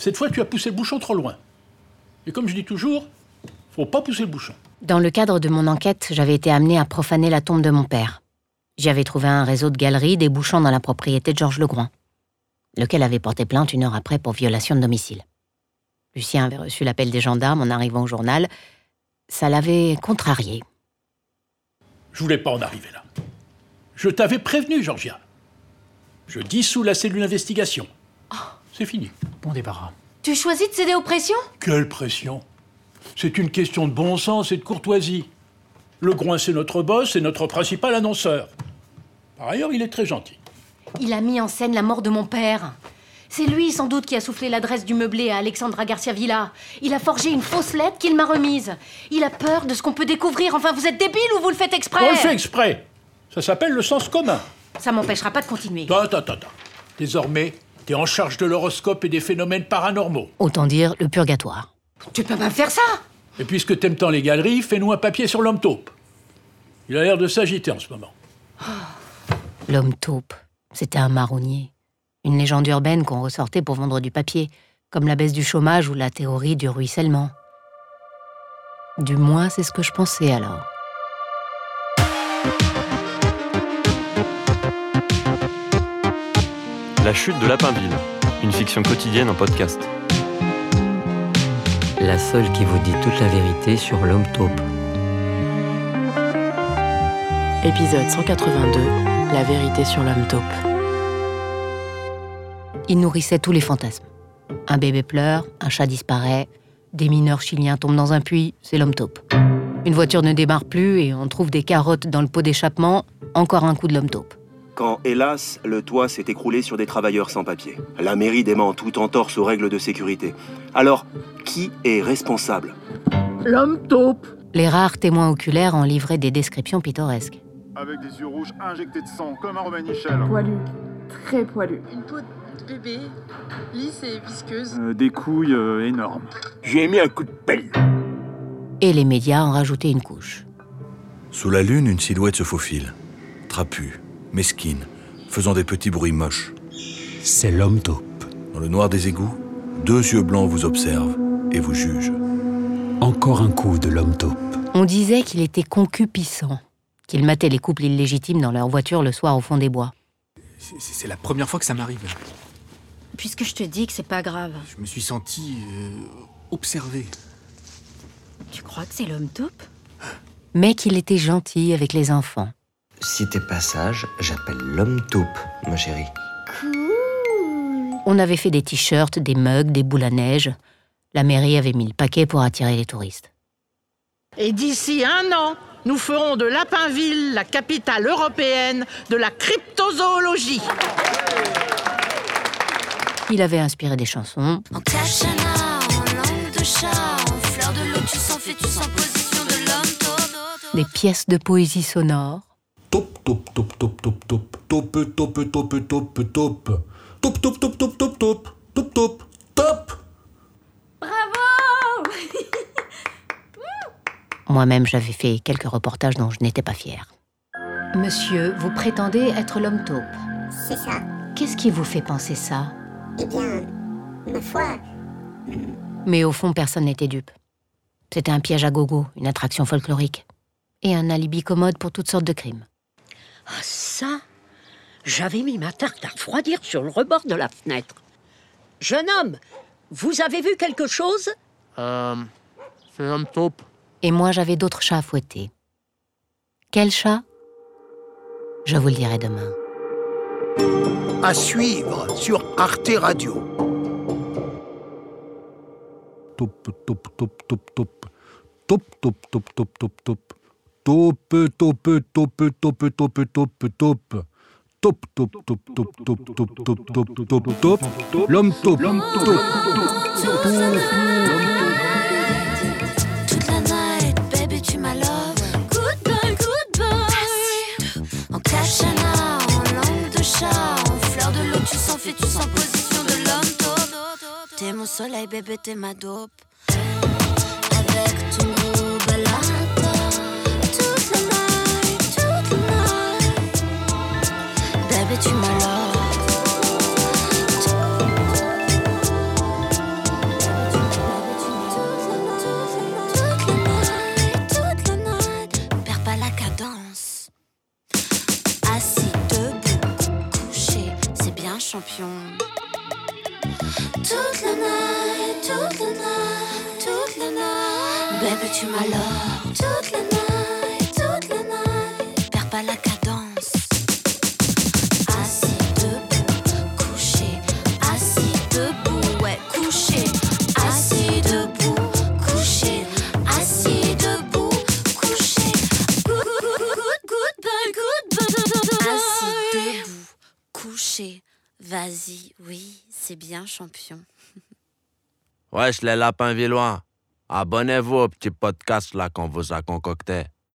Cette fois, tu as poussé le bouchon trop loin. Et comme je dis toujours, faut pas pousser le bouchon. Dans le cadre de mon enquête, j'avais été amenée à profaner la tombe de mon père. J'y avais trouvé un réseau de galeries débouchant dans la propriété de Georges Legrand, lequel avait porté plainte 1 heure après pour violation de domicile. Lucien avait reçu l'appel des gendarmes en arrivant au journal. Ça l'avait contrarié. Je voulais pas en arriver là. Je t'avais prévenu, Georgia. Je dissous la cellule d'investigation. C'est fini. Bon débarras. Tu choisis de céder aux pressions ? Quelle pression ? C'est une question de bon sens et de courtoisie. Legrand, c'est notre boss et notre principal annonceur. Par ailleurs, il est très gentil. Il a mis en scène la mort de mon père. C'est lui, sans doute, qui a soufflé l'adresse du meublé à Alexandra Garcia Villa. Il a forgé une fausse lettre qu'il m'a remise. Il a peur de ce qu'on peut découvrir. Enfin, vous êtes débile ou vous le faites exprès ? On le fait exprès. Ça s'appelle le sens commun. Ça m'empêchera pas de continuer. Attends. Désormais, t'es en charge de l'horoscope et des phénomènes paranormaux. Autant dire le purgatoire. Tu peux pas faire ça ? Et puisque t'aimes tant les galeries, fais-nous un papier sur l'homme taupe. Il a l'air de s'agiter en ce moment. L'homme taupe, c'était un marronnier. Une légende urbaine qu'on ressortait pour vendre du papier, comme la baisse du chômage ou la théorie du ruissellement. Du moins, c'est ce que je pensais alors. La chute de Lapinville, une fiction quotidienne en podcast. La seule qui vous dit toute la vérité sur l'homme taupe. Épisode 182, la vérité sur l'homme taupe. Il nourrissait tous les fantasmes. Un bébé pleure, un chat disparaît, des mineurs chiliens tombent dans un puits, c'est l'homme taupe. Une voiture ne démarre plus et on trouve des carottes dans le pot d'échappement, encore un coup de l'homme taupe. Quand, hélas, le toit s'est écroulé sur des travailleurs sans papier. La mairie dément tout entorse aux règles de sécurité. Alors, qui est responsable ? L'homme taupe. Les rares témoins oculaires en livraient des descriptions pittoresques. Avec des yeux rouges injectés de sang, comme un Romain-Michel. Poilu, très poilu. Une peau de bébé, lisse et visqueuse. Des couilles énormes. J'ai mis un coup de pelle. Et les médias en rajoutaient une couche. Sous la lune, une silhouette se faufile. Trapue, mesquine, faisant des petits bruits moches. C'est l'homme taupe. Dans le noir des égouts, 2 yeux blancs vous observent et vous jugent. Encore un coup de l'homme taupe. On disait qu'il était concupiscent, qu'il matait les couples illégitimes dans leur voiture le soir au fond des bois. C'est la première fois que ça m'arrive. Puisque je te dis que c'est pas grave. Je me suis senti observé. Tu crois que c'est l'homme taupe ? Mais qu'il était gentil avec les enfants. Si t'es pas sage, j'appelle l'homme taupe, ma chérie. On avait fait des t-shirts, des mugs, des boules à neige. La mairie avait mis le paquet pour attirer les touristes. Et d'ici 1 an, nous ferons de Lapinville la capitale européenne de la cryptozoologie. Il avait inspiré des chansons. En cachana, en langue de chat, en fleur de lotus, en fœtus, en position de l'homme taupe. Des pièces de poésie sonore. Taupe, taupe, taupe, taupe, taupe, taupe, taupe, taupe, taupe, taupe, taupe. Taupe, taupe, taupe, taupe, taupe, taupe, taupe, taupe, taupe. Bravo ! Moi-même, j'avais fait quelques reportages dont je n'étais pas fière. Monsieur, vous prétendez être l'homme taupe. C'est ça. Qu'est-ce qui vous fait penser ça ? Eh bien, ma foi... Mais au fond, personne n'était dupe. C'était un piège à gogo, une attraction folklorique. Et un alibi commode pour toutes sortes de crimes. Ah ça, j'avais mis ma tarte à refroidir sur le rebord de la fenêtre. Jeune homme, vous avez vu quelque chose ? C'est l'homme taupe. Et moi, j'avais d'autres chats à fouetter. Quel chat ? Je vous le dirai demain. À suivre sur Arte Radio. Taupe, taupe, taupe, taupe, taupe. Taupe, taupe, taupe, taupe, taupe, taupe. Taupe, taupe, taupe, taupe, taupe, taupe, taupe. Taupe, taupe, taupe, taupe, taupe, taupe, taupe, taupe, taupe, taupe. L'homme taupe, l'homme taupe. Toute la night, baby, tu m'as love. Goodbye, goodbye. En cachana, en langue de chat, en fleur de lotus, en fœtus, en position de l'homme taupe. T'es mon soleil, bébé, t'es ma dope. Avec ton gros balade. Toute la night, baby, tu m'as love. bien champion. Toute la night, toute la night, toute la night. Baby, tu m'allores. Toute la night, toute la night. Perds pas la cadence. Assis debout, couché. Assis debout, ouais, couché. Assis debout, couché. Assis debout, couché. Goodbye. Assis debout, couché. Vas-y, oui, c'est bien champion. Wesh, les lapins villois. Abonnez-vous au petit podcast là qu'on vous a concocté.